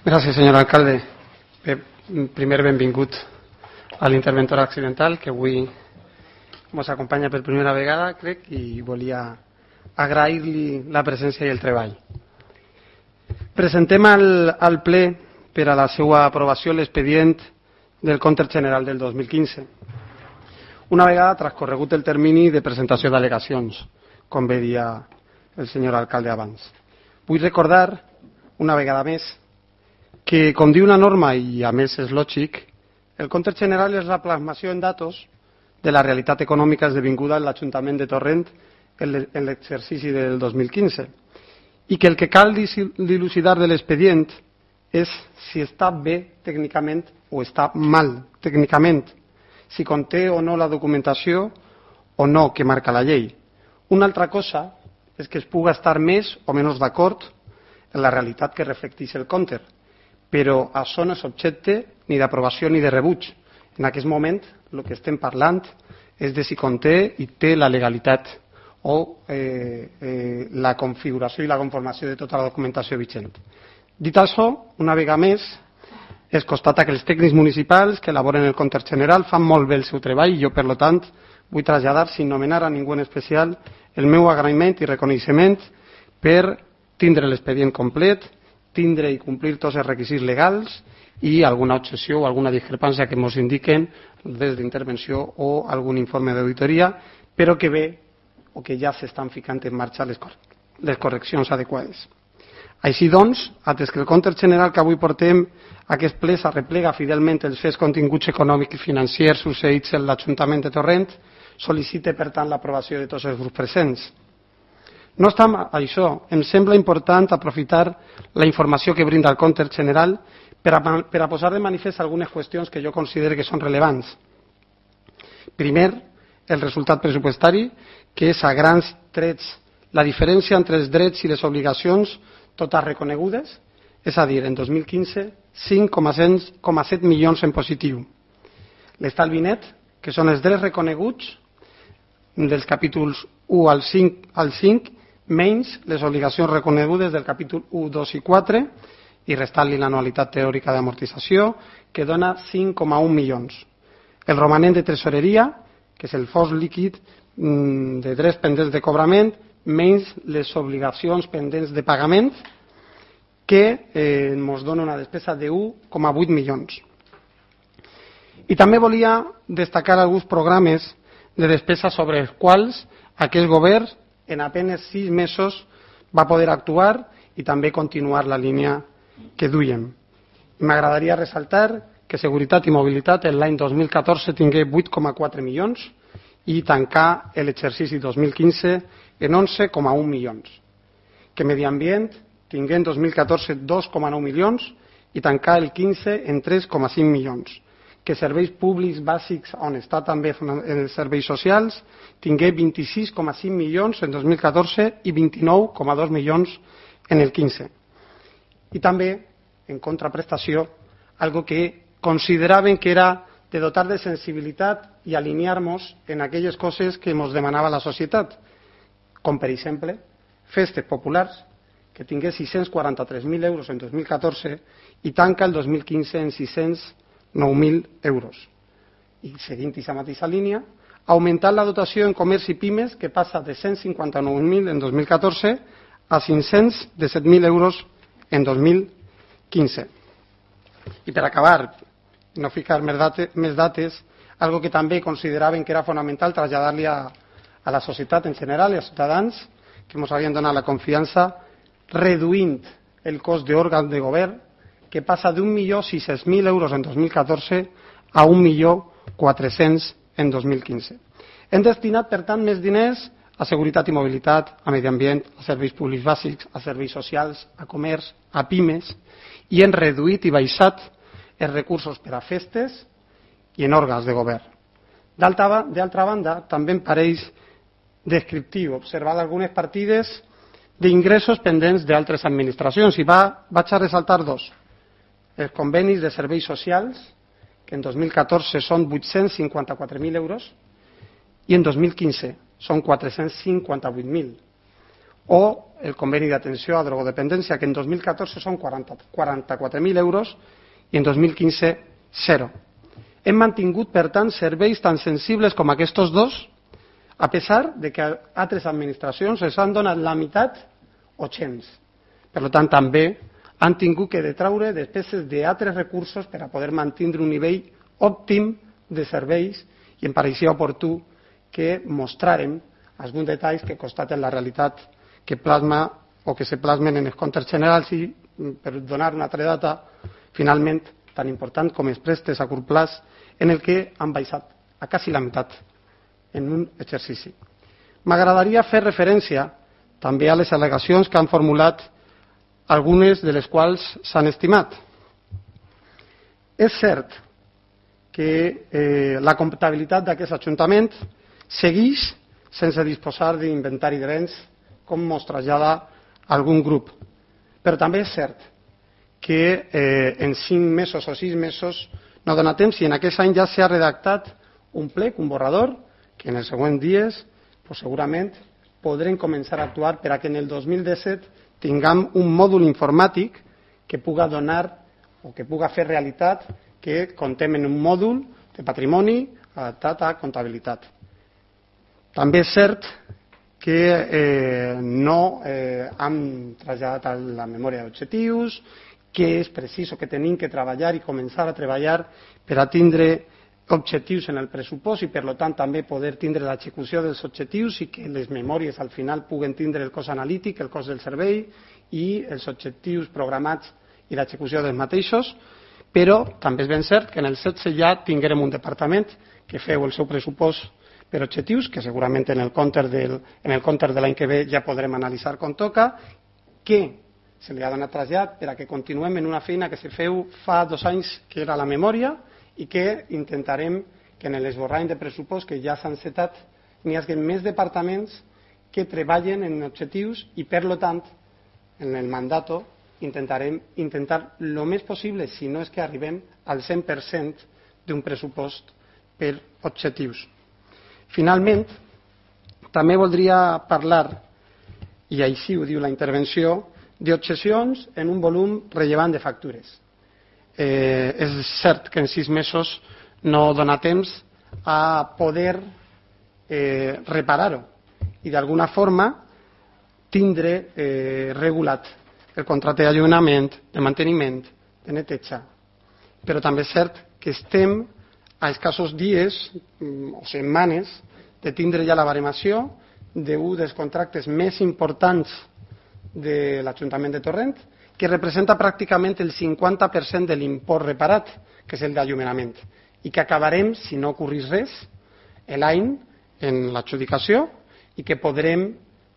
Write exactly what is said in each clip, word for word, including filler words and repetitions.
Gràcies, senyor alcalde. Bé, primer benvingut a l'interventor accidental, que avui ens acompanya per primera vegada, crec, i volia agrair-li la presència i el treball. Presentem al, al ple per a la seva aprovació l'expedient del compte general del dos mil quinze, una vegada transcorregut el termini de presentació d'al·legacions, com bé dia el senyor alcalde abans. Vull recordar, una vegada més, que, com diu una norma, i a més és lògic, el compte general és la plasmació en datos de la realitat econòmica esdevinguda en l'Ajuntament de Torrent en l'exercici del dos mil quinze, i que el que cal dilucidar de l'expedient és si està bé tècnicament o està mal tècnicament, si conté o no la documentació o no que marca la llei. Una altra cosa és que es pugui estar més o menys d'acord en la realitat que reflecteix el compte, però això no és objecte ni d'aprovació ni de rebuig. En aquest moment el que estem parlant és de si conté i té la legalitat o eh, eh, la configuració i la conformació de tota la documentació vigent. Dit això, una vegada més, es constata que els tècnics municipals que elaboren el compte general fan molt bé el seu treball i jo, per tant, vull traslladar, sin nomenar a ningú en especial, el meu agraïment i reconeixement per tindre l'expedient complet, tindre i complir tots els requisits legals i alguna obsessió o alguna discrepància que ens indiquen des d'intervenció o algun informe d'auditoria, però que bé o que ja s'estan ficant en marxa les, cor les correccions adequades. Així doncs, atès que el compte general que avui portem a aquest ple s'arreplega fidelment els fets continguts econòmics i financiers succeïts en l'Ajuntament de Torrent, sol·licite, per tant, l'aprovació de tots els grups presents. No obstant això, em sembla important aprofitar la informació que brinda el compte general per a, per a posar de manifest algunes qüestions que jo considero que són rellevants. Primer, el resultat pressupostari, que és a grans trets la diferència entre els drets i les obligacions totes reconegudes, és a dir, en dos mil quinze, cinc coma set milions en positiu. L'estalvi net, que són els drets reconeguts dels capítols u al cinc, menys les obligacions reconegudes del capítol u, dos i quatre, i restant-li l'anualitat teòrica d'amortització, que dona cinc coma un milions. El romanent de tresoreria, que és el fons líquid de drets pendents de cobrament, menys les obligacions pendents de pagament, que eh, ens dona una despesa de un coma vuit milions. I també volia destacar alguns programes de despesa sobre els quals aquest govern en apenas sis mesos va poder actuar i també continuar la línia que duiem. M'agradaria ressaltar que Seguretat i Mobilitat en l'any dos mil catorze tingué vuit coma quatre milions i tancar l'exercici dos mil quinze en onze coma un milions. Que Medi Ambient tingué en dos mil catorze dos coma nou milions i tancar el quinze en tres coma cinc milions. Que Serveis Públics Bàsics, on està també els serveis socials, tingué vint-i-sis coma cinc milions en dos mil catorze i vint-i-nou coma dos milions en el quinze. I també, en contraprestació, algo que consideraven que era de dotar de sensibilitat i alinear-nos en aquelles coses que ens demanava la societat, com per exemple, festes populars, que tingué sis-cents quaranta-tres mil euros en dos mil catorze i tanca el dos mil quinze en sis-cents nou mil euros. I seguint aquesta mateixa línia, augmentant la dotació en comerç i pimes, que passa de cent cinquanta-nou mil en dos mil catorze a cinc-cents disset mil euros en dos mil quinze. I per acabar, no ficar més dates, més dates algo que també consideraven que era fonamental traslladar-li a, a la societat en general i als ciutadans que ens havien donat la confiança, reduint el cost d'òrgan de govern, que passa d'un milió sis-cents mil euros en dos mil catorze a un milió quatre-cents en dos mil quinze. Hem destinat, per tant, més diners a Seguretat i Mobilitat, a Medi Ambient, a Serveis Públics Bàsics, a Serveis Socials, a Comerç, a Pimes, i hem reduït i baixat els recursos per a festes i en òrgans de govern. D'altra banda, també em pareix descriptiu observar algunes partides d'ingressos pendents d'altres administracions, i va, vaig a ressaltar dos. Els convenis de serveis socials, que en dos mil catorze són vuit-cents cinquanta-quatre mil euros i en dos mil quinze són quatre-cents cinquanta-vuit mil. o el conveni d'atenció a drogodependència, que en dos mil catorze són quaranta-quatre mil euros i en dos mil quinze zero. Hem mantingut, per tant, serveis tan sensibles com aquests dos, a pesar de que a altres administracions els han donat la meitat o gens. Per tant, també han tingut que detraure despeses d'altres recursos per a poder mantenir un nivell òptim de serveis, i em pareixia oportú que mostrarem alguns detalls que constaten la realitat que plasma o que se plasmen en els comptes generals, i per donar una altra data, finalment, tan important com els préstecs a curt plaç, en el que han baixat a quasi la meitat en un exercici. M'agradaria fer referència també a les al·legacions que han formulat, algunes de les quals s'han estimat. És cert que eh, la comptabilitat d'aquest Ajuntament segueix sense disposar d'inventari de béns, com mos trasllada algun grup. Però també és cert que eh, en cinc mesos o sis mesos no dona temps, i en aquest any ja s'ha redactat un plec, un borrador, que en els següents dies pues, segurament podrem començar a actuar per a que en el dos mil disset tinguem un mòdul informàtic que puga donar o que puga fer realitat que contem en un mòdul de patrimoni adaptat a comptabilitat. També és cert que eh, no eh, hem traslladat a la memòria d'objectius, que és precís que tenim que treballar i començar a treballar per a tindre objectius en el pressupost i, per tant, també poder tindre l'execució dels objectius i que les memòries al final puguen tindre el cost analític, el cost del servei i els objectius programats i l'execució dels mateixos, però també és ben cert que en el setze ja tinguem un departament que feu el seu pressupost per objectius, que segurament en el compte del, en el compte de l'any que ve ja podrem analitzar com toca, que se li ha donat trasllat per a que continuem en una feina que se feu fa dos anys, que era la memòria, i que intentarem que en l'esborrany de pressupost que ja s'han setat n'hi hagi més departaments que treballen en objectius i, per tant, en el mandat intentarem intentar el més possible, si no és que arribem al cent per cent d'un pressupost per objectius. Finalment, també voldria parlar, i així ho diu la intervenció, d'objeccions en un volum rellevant de factures. Eh, és cert que en sis mesos no dona temps a poder eh, reparar-ho i d'alguna forma tindre eh, regulat el contracte d'allunament, de manteniment, de neteja. Però també és cert que estem a escassos dies o setmanes de tindre ja la baremació d'un dels contractes més importants de l'Ajuntament de Torrent, que representa pràcticament el cinquanta per cent de l'import reparat, que és el d'allunament, i que acabarem, si no ocorrís res, l'any en l'adjudicació i que podrem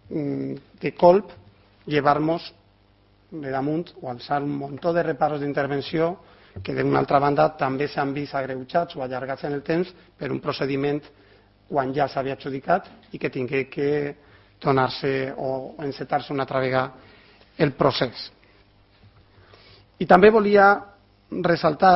de colp llevar-nos de damunt o alçar un muntó de reparos d'intervenció que d'una altra banda també s'han vist agreujats o allargats en el temps per un procediment quan ja s'havia adjudicat i que tingué que donar-se o encetar-se una altra vegada el procés. I també volia ressaltar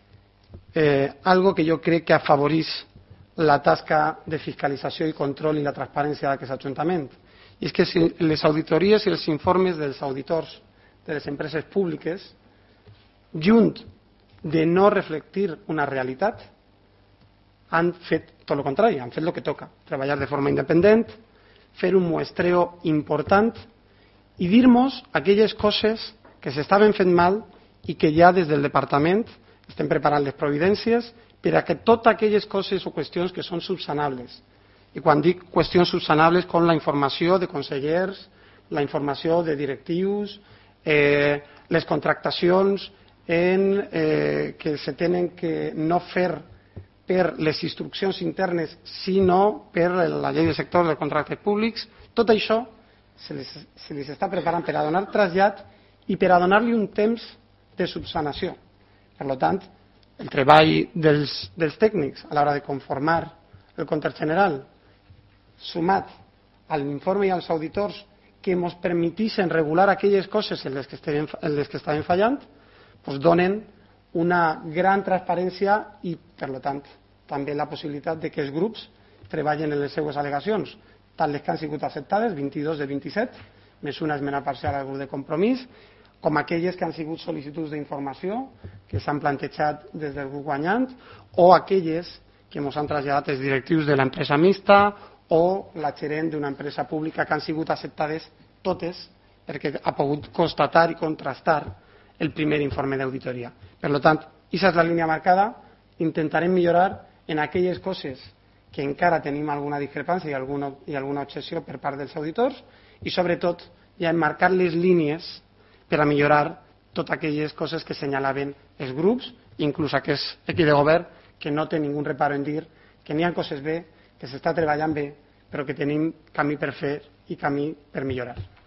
eh, algo que jo crec que afavoreix la tasca de fiscalització i control i la transparència d'aquest Ajuntament. I és que si les auditories i els informes dels auditors de les empreses públiques, junt de no reflectir una realitat, han fet tot el contrari, han fet el que toca, treballar de forma independent, fer un muestreo important i dir-nos aquelles coses que s'estaven fent mal i que ja des del departament estem preparant les providències per a que totes aquelles coses o qüestions que són subsanables. I quan dic qüestions subsanables, com la informació de consellers, la informació de directius, eh, les contractacions en, eh, que se tenen que no fer per les instruccions internes, sinó per la llei de sectors de contractes públics, tot això se les, se les està preparant per a donar trasllat i per a donar-li un temps de subsanació. Per tant, el treball dels, dels tècnics a l'hora de conformar el compte general, sumat a l'informe i als auditors que ens permetixen regular aquelles coses en les que estaven, en les que estaven fallant, doncs donen una gran transparència i, per tant, també la possibilitat de que els grups treballen en les seues al·legacions, tant les que han sigut acceptades, vint-i-dos de vint-i-set, me surt una esmena parcial al grup de Compromís, com aquelles que han sigut sol·licituds d'informació que s'han plantejat des del grup guanyant o aquelles que ens han traslladat els directius de l'empresa mixta o la gerent d'una empresa pública que han sigut acceptades totes perquè ha pogut constatar i contrastar el primer informe d'auditoria. Per tant, aquesta és la línia marcada. Intentarem millorar en aquelles coses que encara tenim alguna discrepància i alguna, i alguna objecció per part dels auditors i, sobretot, ja hem marcat les línies per a millorar totes aquelles coses que senyalaven els grups, inclús aquest equip de govern, que no té ningú reparo en dir que n'hi ha coses bé, que s'està treballant bé, però que tenim camí per fer i camí per millorar.